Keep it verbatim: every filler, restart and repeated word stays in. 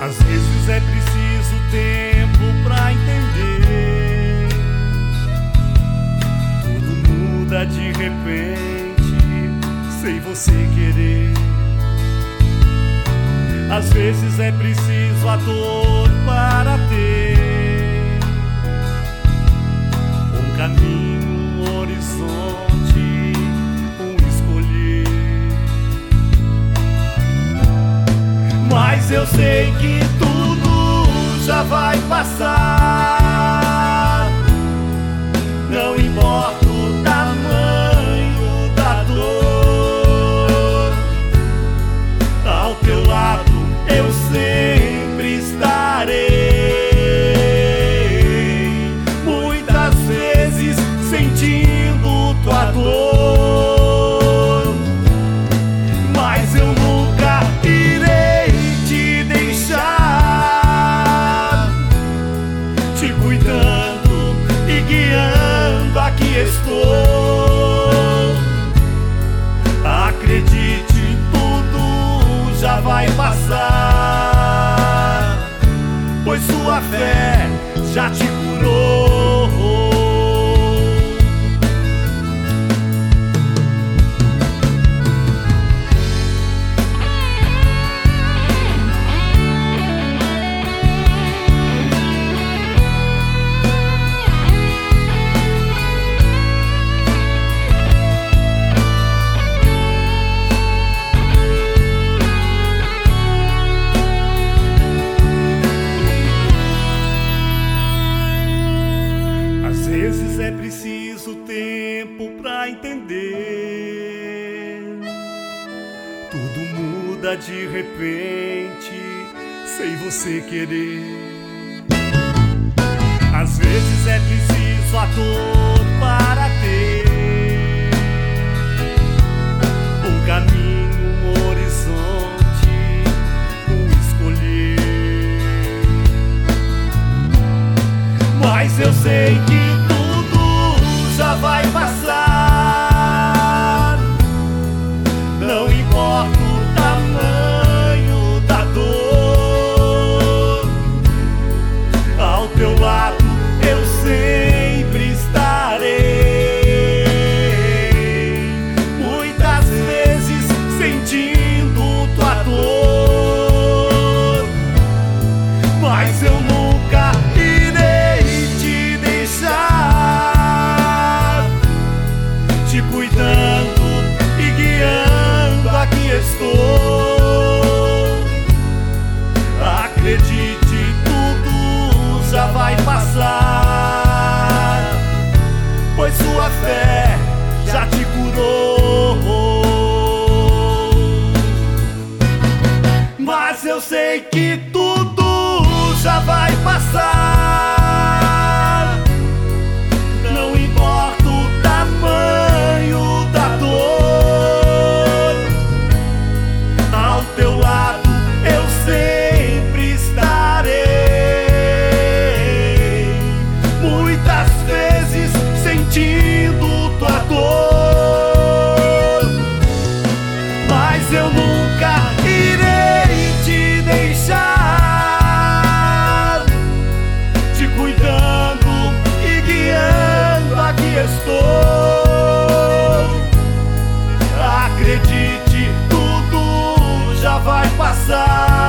Às vezes é preciso tempo pra entender. Tudo muda de repente, sem você querer. Às vezes é preciso a dor para ter um caminho, um horizonte, um escolher. Mas eu sei que tudo já vai passar. Não importa o tamanho da dor, ao teu lado eu sempre estarei. Muitas vezes sentindo tua dor, mas eu nunca irei te deixar. Te cuidando e guiando, aqui estou. Acredite, tudo já vai passar, pois sua fé já te curou. Às vezes é preciso tempo pra entender. Tudo muda de repente, sem você querer. Às vezes é preciso a dor para ter um caminho, um horizonte, um escolher. Mas eu sei que já vai passar. Não importa o tamanho da dor, ao teu lado eu sempre estarei. Muitas vezes sentindo tua dor, mas eu nunca irei te deixar. Te cuidando e guiando, aqui estou. Acredite, tudo já vai passar, pois sua fé já te curou. Mas eu sei que tudo já vai passar. Não importa o tamanho da dor, ao teu lado eu sempre estarei. Muitas vezes sentindo tua dor, mas eu nunca irei te deixar. Te cuidando e guiando, aqui estou. Acredite, tudo já vai passar,